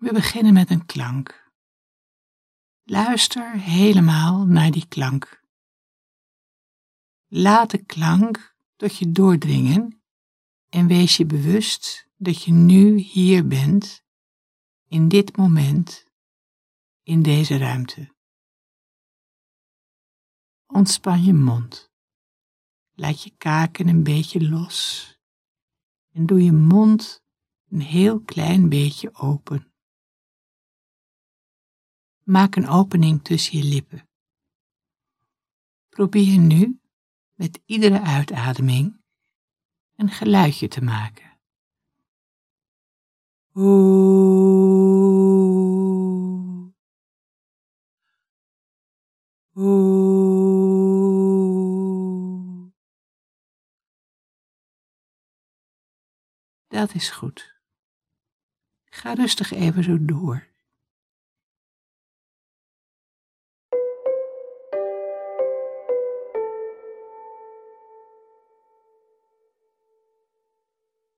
We beginnen met een klank. Luister helemaal naar die klank. Laat de klank tot je doordringen en wees je bewust dat je nu hier bent, in dit moment, in deze ruimte. Ontspan je mond. Laat je kaken een beetje los en doe je mond een heel klein beetje open. Maak een opening tussen je lippen. Probeer nu met iedere uitademing een geluidje te maken. Oeh. Oeh. Dat is goed. Ga rustig even zo door.